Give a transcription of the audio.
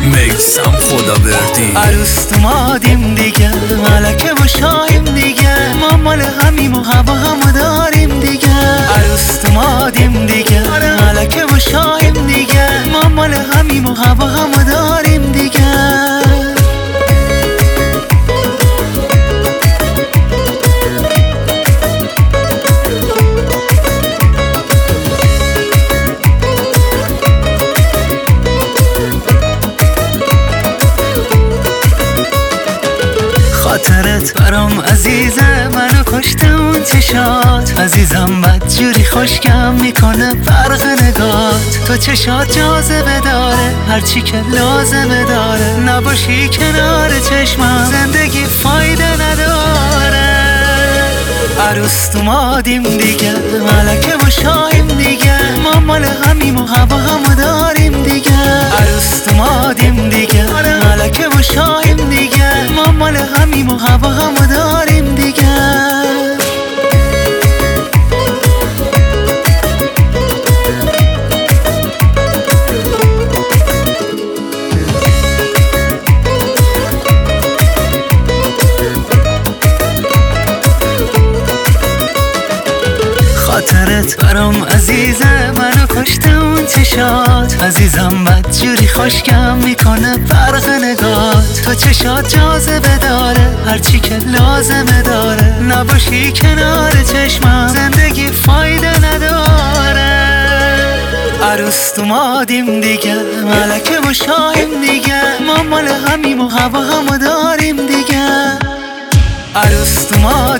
میسم خداوردی. عروس اومدیم دیگه، ملکه و شاهیم دیگه، ما مال همیم و هوا همو داریم دیگه. عروس اومدیم دیگه، ملکه و شاهیم دیگه، ما مال همیم و هوا همو داریم دیگه. خاطرت برام عزیزه، منو کشته اون چشات. عزیزم بدجوری خوشگم میکنه برق نگات. تو چشات جاذبه داره، هرچی که لازمه داره. نباشی کنار چشمم زندگی فایده نداره. عروس اومدیم دیگه، ملکه و شاهیم دیگه، ما مال همیم و هوا همو داریم دیگه. عروس اومدیم دیگه، ملکه و شاهیم دیگه، ما مال همیم و هوا همو داریم دیگه. خاطرت برام عزیزه، منو کشته اون چشات. عزیزم بدجوری خوشگم میکنه برق نگات. تو چشات جاذبه داره، هرچی که لازمه داره. نباشی کنار چشمم زندگی فایده نداره. عروس اومدیم دیگه، ملکه و شاهیم دیگه، ما مال همیم و هوا همو داریم دیگه. عروس اومدیم